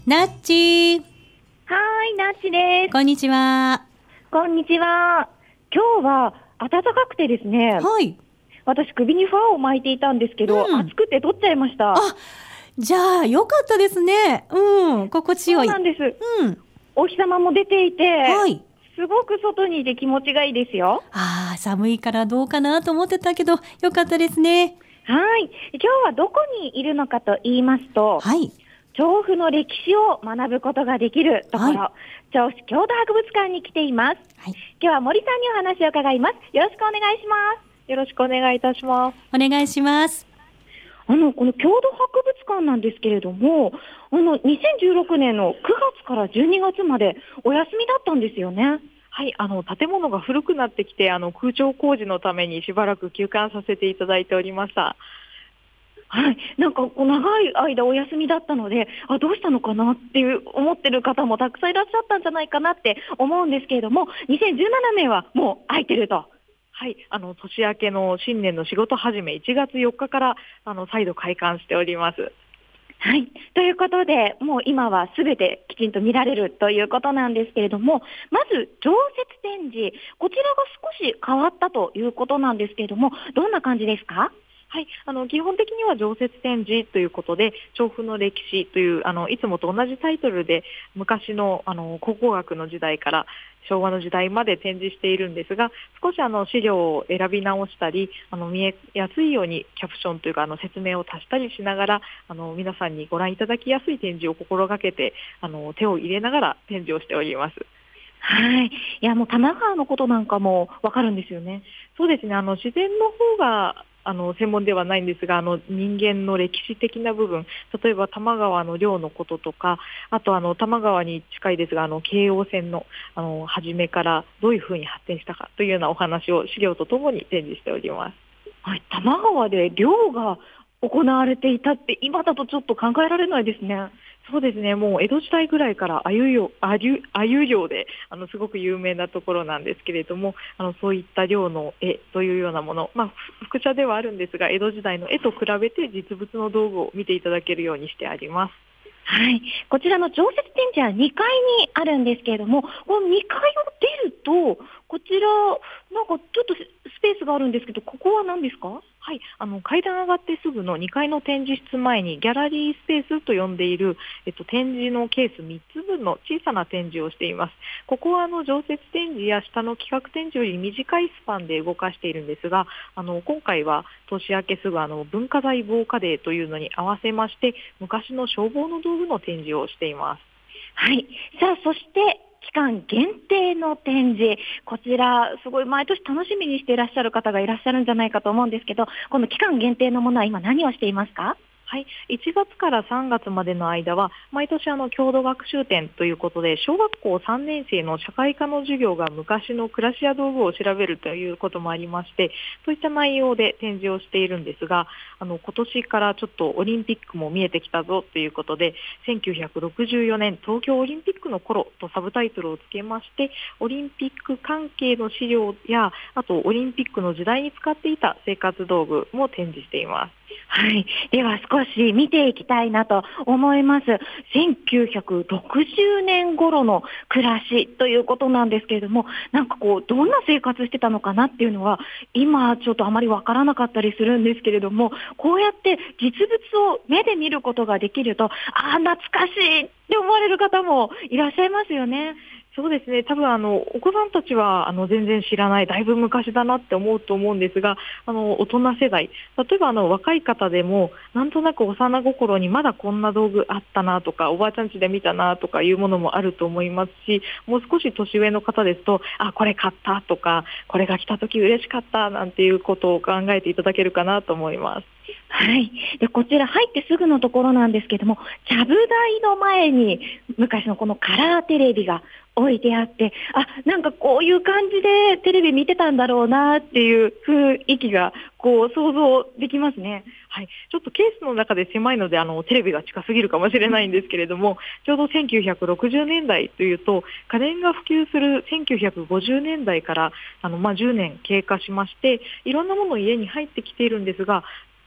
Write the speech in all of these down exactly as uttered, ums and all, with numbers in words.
なっちー。 はーい、なっちです。 こんにちは。 こんにちは。今日は暖かくてですね、 はい。 私首にファーを巻いていたんですけど、 うん。 暑くて取っちゃいました。 あ、じゃあよかったですね。うん、心地よい。 そうなんです。 うん。 お日様も出ていて、 はい。 すごく外にいて気持ちがいいですよ。 ああ、寒いからどうかなと思ってたけど、よかったですね。 はい。今日はどこにいるのかと言いますと、 はい。 調布の歴史を学ぶことができるところ、 は調布市郷土博物館に来ています。 はい。 今日は森さんにお話を伺います。よろしくお願いします。よろしくお願いいたします。 お願いします。 あの、この郷土博物館なんですけれども、あの、にせんじゅうろくねんのくがつからじゅうにがつまでお休みだったんですよね。 はい、あの建物が古くなってきて、あの空調工事のためにしばらく休館させていただいておりました。 はい。なんか、こう長い間お休みだったので、あ、どうしたのかなっていう思ってる方もたくさんいらっしゃったんじゃないかなって思うんですけれども、にせんじゅうななねんはもう空いてると。 はい、あの年明けの新年の仕事始めいちがつよっかからあの再度開館しております。 はい。ということで、もう今はすべてきちんと見られるということなんですけれども、まず常設展示、こちらが少し変わったということなんですけれども、どんな感じですか？ はい、あの基本的には常設展示ということで、調布の歴史というあのいつもと同じタイトルで昔のあの考古学の時代から昭和の時代まで展示しているんですが、少しあの資料を選び直したり、あの見えやすいようにキャプションというかあの説明を足したりしながら、あの皆さんにご覧いただきやすい展示を心がけて、あの手を入れながら展示をしております。 はい。いや、もう多摩川のことなんかもわかるんですよね。 そうですね、あの自然の方があの専門ではないんですが、あの人間の歴史的な部分、例えば多摩川の漁のこととか、あとあの多摩川に近いですが、あの京王線のあの初めからどういうふうに発展したかというようなお話を資料とともに展示しております。 はい。多摩川で漁が行われていたって今だとちょっと考えられないですね。 そうですね、もう江戸時代ぐらいから鮎漁鮎鮎漁であのすごく有名なところなんですけれども、あのそういった漁の絵というようなもの、まあ、複写ではあるんですが、江戸時代の絵と比べて実物の道具を見ていただけるようにしてあります。 はい。こちらの常設展示はにかいにあるんですけれども、このにかいを出ると、こちら、なんかちょっとスペースがあるんですけど、ここは何ですか？ はい、あの階段上がってすぐのにかいの展示室前にギャラリースペースと呼んでいる、えっと、展示のケースみっつぶんの小さな展示をしています。ここはあの常設展示や下の企画展示より短いスパンで動かしているんですが、あの今回は年明けすぐあの文化財防火デーというのに合わせまして、昔の消防の道具の展示をしています。 はい。さあ、そして期間限定の展示、こちらすごい毎年楽しみにしていらっしゃる方がいらっしゃるんじゃないかと思うんですけど、この期間限定のものは今何をしていますか？ はい、いちがつからさんがつまでの間は毎年あの郷土学習展ということで、小学校さんねん生の社会科の授業が昔の暮らしや道具を調べるということもありまして、そういった内容で展示をしているんですが、あの今年からちょっとオリンピックも見えてきたぞということで、せんきゅうひゃくろくじゅうよねん東京オリンピックの頃とサブタイトルをつけまして、オリンピック関係の資料や、あとオリンピックの時代に使っていた生活道具も展示しています。 はい。では少し見ていきたいなと思います。せんきゅうひゃくろくじゅうねん頃の暮らしということなんですけれども、なんかこう、どんな生活してたのかなっていうのは、今ちょっとあまりわからなかったりするんですけれども、こうやって実物を目で見ることができると、ああ、懐かしいって思われる方もいらっしゃいますよね。 そうですね、多分あのお子さんたちはあの全然知らない、だいぶ昔だなって思うと思うんですが、あの大人世代、例えばあの若い方でもなんとなく幼心にまだこんな道具あったなとか、おばあちゃん家で見たなとかいうものもあると思いますし、もう少し年上の方ですと、あ、これ買ったとか、これが来た時嬉しかったなんていうことを考えていただけるかなと思います。 はい。で、こちら入ってすぐのところなんですけども、ちゃぶ台の前に昔のこのカラーテレビが置いてあって、あ、なんかこういう感じでテレビ見てたんだろうなっていう雰囲気がこう想像できますね。 はい、ちょっとケースの中で狭いのであのテレビが近すぎるかもしれないんですけれども、ちょうどせんきゅうひゃくろくじゅうねんだいというと、家電が普及するせんきゅうひゃくごじゅうねんだいからあの、まあ、じゅうねん経過しまして、いろんなもの家に入ってきているんですが、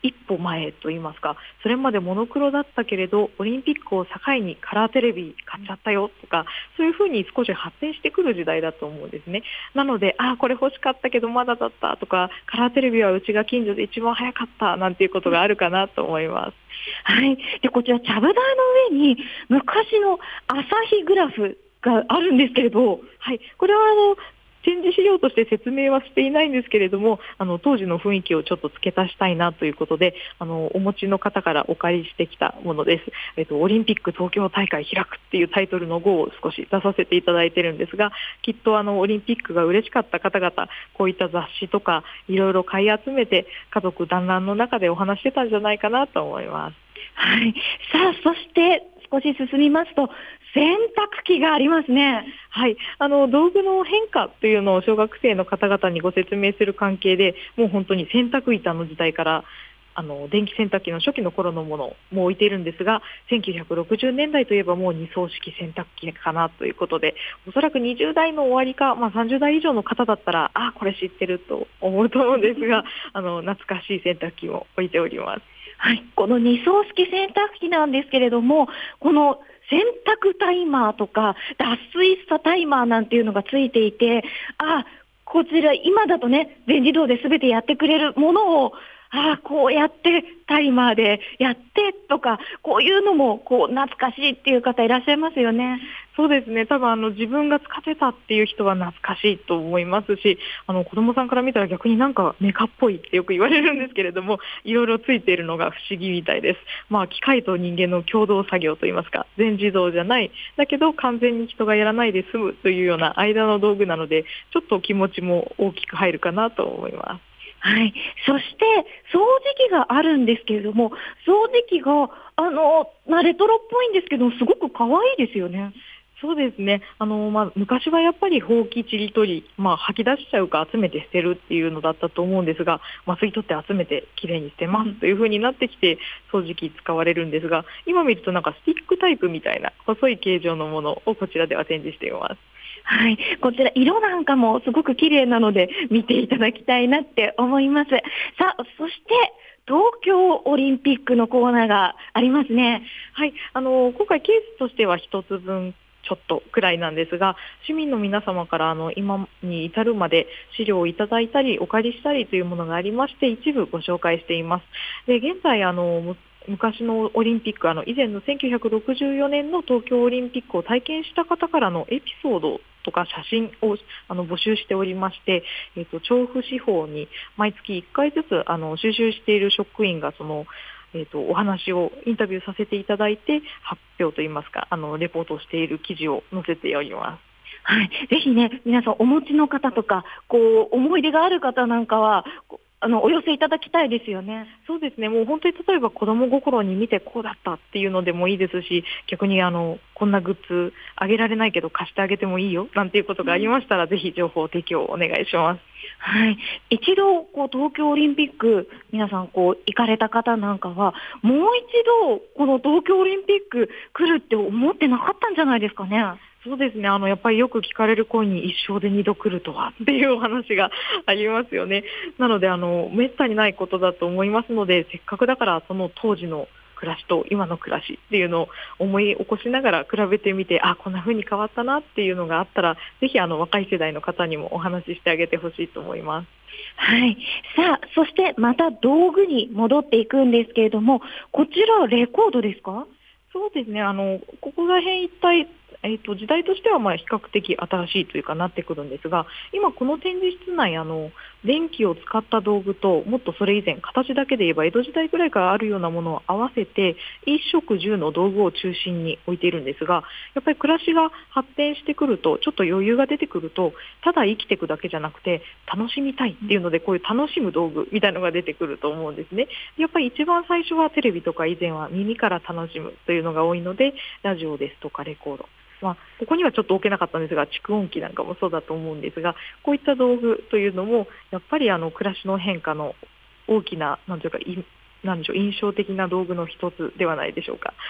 一歩前といいますか、それまでモノクロだったけれどオリンピックを境にカラーテレビ買っちゃったよとか、そういうふうに少し発展してくる時代だと思うんですね。なので、あこれ欲しかったけどまだだったとか、カラーテレビはうちが近所で一番早かったなんていうことがあるかなと思います。 はい。で、こちら、ちゃぶ台の上に昔の朝日グラフがあるんですけれど、 はい、これはあの展示資料として説明はしていないんですけれども、あの当時の雰囲気をちょっと付け足したいなということで、あのお持ちの方からお借りしてきたものです。えっと、オリンピック東京大会開くっていうタイトルの号を少し出させていただいているんですが、きっとあのオリンピックが嬉しかった方々、こういった雑誌とかいろいろ買い集めて家族団らんの中でお話してたんじゃないかなと思います。 はい。さあ、そして少し進みますと、洗濯機がありますね。 はい、あの道具の変化というのを小学生の方々にご説明する関係で、もう本当に洗濯板の時代からあの電気洗濯機の初期の頃のものも置いているんですが、せんきゅうひゃくろくじゅうねんだいといえばもうに層式洗濯機かなということで、おそらくにじゅうだいの終わりか、まあ、さんじゅうだい以上の方だったらあこれ知ってると思うと思うんですがあの懐かしい洗濯機も置いております。 はい、このに層式洗濯機なんですけれども、この洗濯タイマーとか脱水差タイマーなんていうのがついていて、あ、こちら今だとね、全自動で全てやってくれるものを、あこうやってタイマーでやってとか、こういうのもこう懐かしいっていう方いらっしゃいますよね。 そうですね、多分あの自分が使ってたっていう人は懐かしいと思いますし、あの子供さんから見たら逆になんかメカっぽいってよく言われるんですけれども、いろいろついているのが不思議みたいです。まあ、機械と人間の共同作業といいますか、全自動じゃない、だけど完全に人がやらないで済むというような間の道具なので、ちょっと気持ちも大きく入るかなと思います。 はい。そして、掃除機があるんですけれども、掃除機が、あの、まあ、レトロっぽいんですけど、すごく可愛いですよね。 そうですね、あのまあ、昔はやっぱりほうき、ちりとり、まあ、吐き出しちゃうか集めて捨てるっていうのだったと思うんですが、まあ、吸い取って集めてきれいに捨てますという風になってきて掃除機使われるんですが、今見るとなんかスティックタイプみたいな細い形状のものをこちらでは展示しています。 はい、こちら色なんかもすごく綺麗なので見ていただきたいなって思います。さあ、そして東京オリンピックのコーナーがありますね。 はい、あの今回ケースとしては一つ分ちょっとくらいなんですが、市民の皆様からあの今に至るまで資料をいただいたりお借りしたりというものがありまして、一部ご紹介しています。で、現在あの昔のオリンピック、あの以前のせんきゅうひゃくろくじゅうよねんの東京オリンピックを体験した方からのエピソードとか写真をあの募集しておりまして、えーと、調布市法に毎月いっかいずつあの収集している職員がそのえーと、お話をインタビューさせていただいて発表といいますか、あのレポートをしている記事を載せております。 はい、ぜひね、皆さんお持ちの方とかこう思い出がある方なんかはあのお寄せいただきたいですよね。 そうですね、もう本当に例えば子供心に見てこうだったっていうのでもいいですし、逆にあのこんなグッズあげられないけど貸してあげてもいいよなんていうことがありましたら、うん、ぜひ情報提供お願いします。 はい、一度こう東京オリンピック皆さんこう行かれた方なんかはもう一度この東京オリンピック来るって思ってなかったんじゃないですかね。 そうですね、あのやっぱりよく聞かれる声に一生で二度来るとはっていうお話がありますよね。なのであのめったにないことだと思いますので、せっかくだからその当時の暮らしと今の暮らしっていうのを思い起こしながら比べてみて、あこんな風に変わったなっていうのがあったら、ぜひあの若い世代の方にもお話ししてあげてほしいと思います。 はい、さあそしてまた道具に戻っていくんですけれども、こちらレコードですか？ そうですね、あのここら辺一体えー、と時代としてはまあ比較的新しいというかなってくるんですが、今この展示室内あの電気を使った道具と、もっとそれ以前形だけで言えば江戸時代くらいからあるようなものを合わせて一色十の道具を中心に置いているんですが、やっぱり暮らしが発展してくると、ちょっと余裕が出てくると、ただ生きていくだけじゃなくて楽しみたいっていうので、こういう楽しむ道具みたいなのが出てくると思うんですね。やっぱり一番最初はテレビとか以前は耳から楽しむというのが多いので、ラジオですとかレコード、まあ、ここにはちょっと置けなかったんですが、蓄音機なんかもそうだと思うんですが、こういった道具というのもやっぱりあの暮らしの変化の大きな、なんていうか、いなんでしょう、印象的な道具の一つではないでしょうか。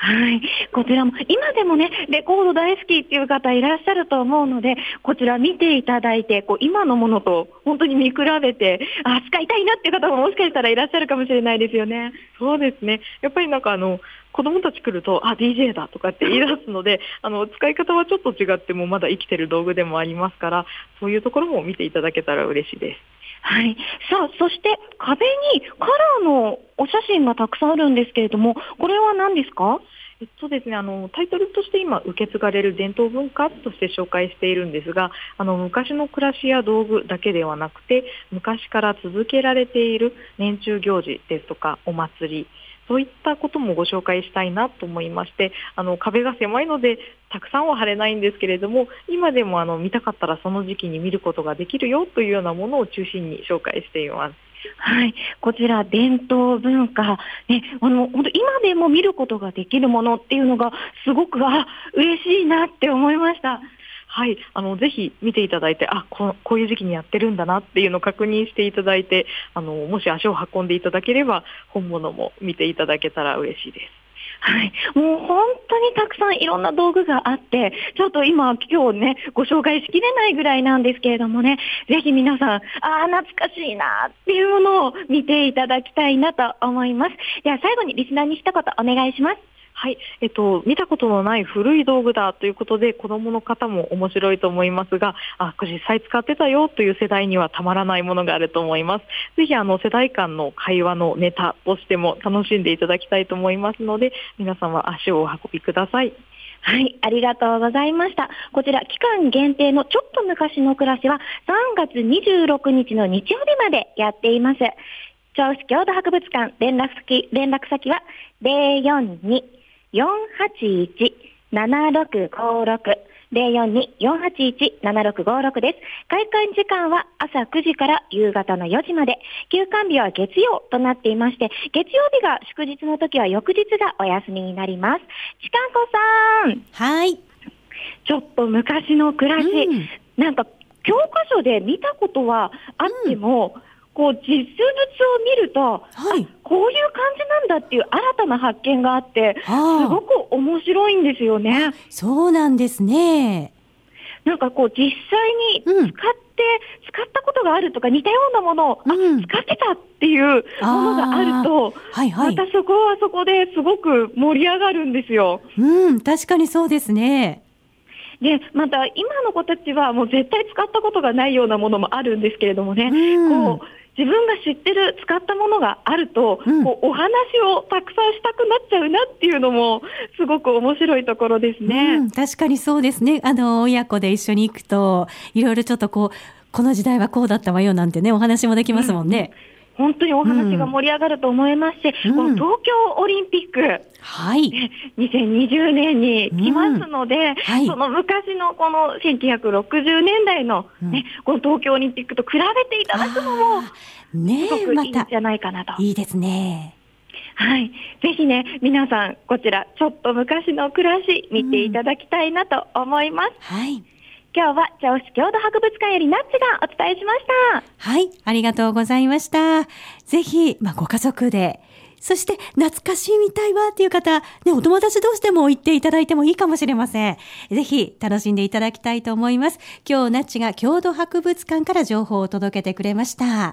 はい。こちらも、今でもね、レコード大好きっていう方いらっしゃると思うので、こちら見ていただいて、こう今のものと本当に見比べて、あ、使いたいなっていう方ももしかしたらいらっしゃるかもしれないですよね。 そうですね。やっぱりなんかあの、子供たち来ると、あ、ディージェー だとかって言い出すので、あの、使い方はちょっと違ってもまだ生きてる道具でもありますから、そういうところも見ていただけたら嬉しいです。 はい。さあ、そして壁にカラーのお写真がたくさんあるんですけれども、これは何ですか？ えっとですね、あのタイトルとして今受け継がれる伝統文化として紹介しているんですが、あの昔の暮らしや道具だけではなくて、昔から続けられている年中行事ですとかお祭り、そういったこともご紹介したいなと思いまして、あの壁が狭いのでたくさんは貼れないんですけれども、今でもあの見たかったらその時期に見ることができるよというようなものを中心に紹介しています。 はい、こちら伝統文化、ね、あの本当今でも見ることができるものっていうのがすごくあ嬉しいなって思いました。 はい、あのぜひ見ていただいて、あ こ, こういう時期にやってるんだなっていうのを確認していただいて、あのもし足を運んでいただければ本物も見ていただけたら嬉しいです。 はい、もう本当にたくさんいろんな道具があって、ちょっと今今日ねご紹介しきれないぐらいなんですけれどもね、ぜひ皆さん、ああ懐かしいなっていうものを見ていただきたいなと思います。では最後にリスナーに一言お願いします。 はい、えっと、見たことのない古い道具だということで子どもの方も面白いと思いますが、あ、これ実際使ってたよという世代にはたまらないものがあると思います。ぜひあの世代間の会話のネタとしても楽しんでいただきたいと思いますので、皆様足をお運びください。 はい、ありがとうございました。こちら期間限定のちょっと昔の暮らしはさんがつにじゅうろくにちの日曜日までやっています。銚子郷土博物館連絡先、連絡先は ゼロよんに よんはちいち ななろくごろく ゼロよんに よんはちいち ななろくごろくです。開館時間は朝くじから夕方のよじまで、休館日は月曜となっていまして、月曜日が祝日の時は翌日がお休みになります。ちかんこさん。 はい。 ちょっと昔の暮らし、うん、なんか教科書で見たことはあっても、うんこう実物を見ると、はい、こういう感じなんだっていう新たな発見があって、すごく面白いんですよね。 そうなんですね。 なんかこう実際に使って、うん、使ったことがあるとか似たようなものを、うん、あ、使ってたっていうものがあると、はいはい、またそこはそこですごく盛り上がるんですよ。 うん、確かにそうですね。 でまた今の子たちはもう絶対使ったことがないようなものもあるんですけれどもね、うん、こう自分が知ってる使ったものがあると、うん、こうお話をたくさんしたくなっちゃうなっていうのもすごく面白いところですね、 うん、確かにそうですね。あの親子で一緒に行くといろいろちょっとこうこの時代はこうだったわよなんてねお話もできますもんね、 うん本当にお話が盛り上がると思いますし、うん、この東京オリンピック、はい、にせんにじゅうねんに来ますので、うんはい、その昔のこのせんきゅうひゃくろくじゅうねんだいの、ねうん、この東京オリンピックと比べていただくのもねすごくいいんじゃないかなと、 ま、いいですね。 はい、ぜひね皆さんこちらちょっと昔の暮らし見ていただきたいなと思います、 うんはい今日は銚子郷土博物館よりナッチがお伝えしました。 はい、ありがとうございました。ぜひ、まあ、ご家族で、そして懐かしいみたいわっていう方、ね、お友達同士でも行っていただいてもいいかもしれません。ぜひ楽しんでいただきたいと思います。今日ナッチが郷土博物館から情報を届けてくれました。